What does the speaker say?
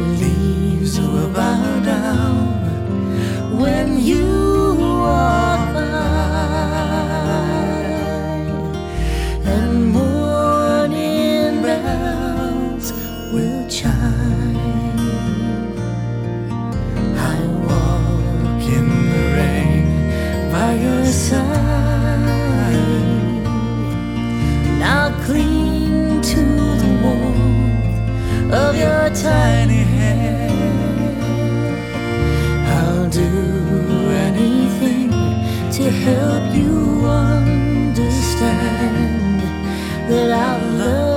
leaves will bow down when you walk by, and morning bells will chime. I'll walk in the rain by your side, and I'll cling to the warmth of your tiny hand. I'll do anything to help you understand that I love